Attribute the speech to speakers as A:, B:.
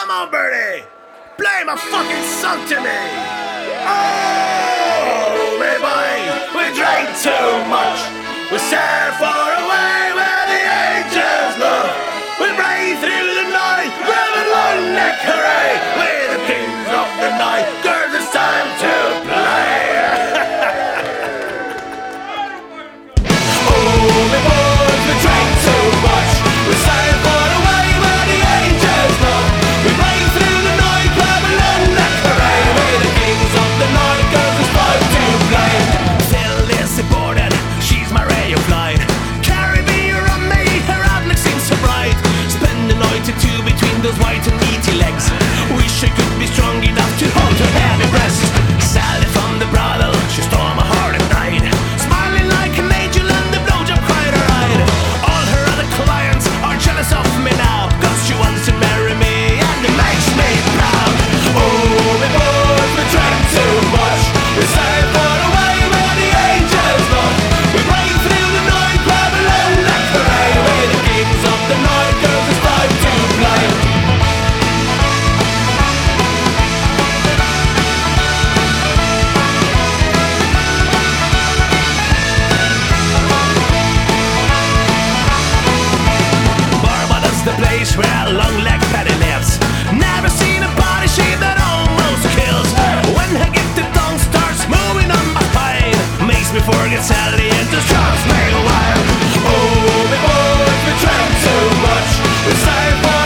A: Come on, Bertie! Play my fucking song to me! Oh, my boys, we drank too much. We sailed far away where the angels look. We brave through the night, grabbing long neck hooray. We're the kings of the night, girls, it's time to play. Oh, my boys, we drank too much. We sailed far away where the angels look. We brave through the night, grabbing long neck hooray. We're the kings of the night, girls, it's time to play. Phil is boarded, she's my ray of light. Carry me around me, her outlook seems so bright. Spend the night or two between those white and meaty legs. Wish I could be strong enough to hold her heavy breast. Sally from the brothel, she stole my heart and died. Smiling like an angel and the blowjob cried her eyed. All her other clients are jealous of me now, cause she wants to marry me and it makes me proud. Oh, my boys, we drank too much. We sailed far away where the angels look. We brave through the night, Babylon like hooray. We're the kings of the night, girls, it's time to play. Barbados, the place where long-leg Patty lives. Never seen a body shape that almost kills. When her gifted tongue starts moving on my spine, makes me forget Sally and just drives me wild. Oh, my boys, we drank too much. We sailed far